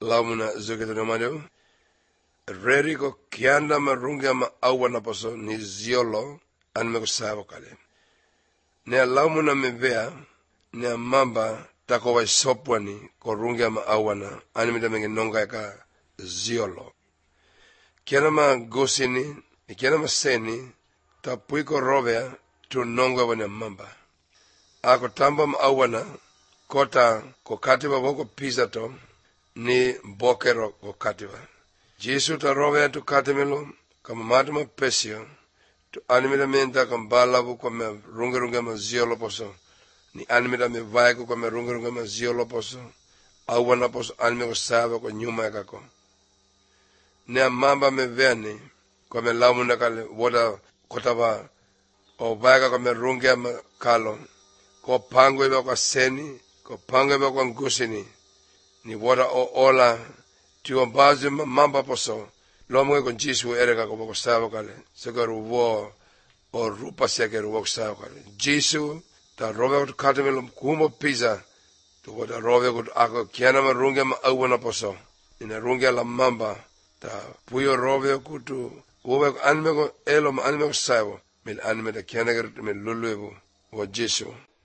laumuna zuketunamadeu. Reri ko kianda marunga ma awana poso ni ziolo anime ko sabo kale. Ne laumuna mevea ne mamba takowa sopwani ko runga ma awana anime da mengi nonga ka ziolo. Kiana ma gosini, kiana ma seni ta puiko rovea tu nonga wana mamba. Ako tamba ma awana kota ko katiba boko pisato ni bokero ko katiba. Jesu ta rovea tu katimelo kama matuma pesio tu animida menta kambala ko me runga ma ziolo poso ni animida me vai ko me runga ma ziolo poso awana poso anime ko sabo ko nyuma kako ne mamba me veni ko me laumuna kale woda kotaba o vai ko me runga ma kalo ko pango iba ko seni ko pango iba ko ngusini ni woda o ola tiwa bazi mamba poso lomo con Jesu erega ko sabo kale segaru wo o rupa segaru wo sabo kale Jesu ta robe ko katemelo kumo pizza to woda robe ko ako kiana ma runga ma awana poso ina runga la mamba ta puyo robe ko tu wo anme ko elo ma anme ko sabo mil anme da kiana gar mil lulu wo Jesu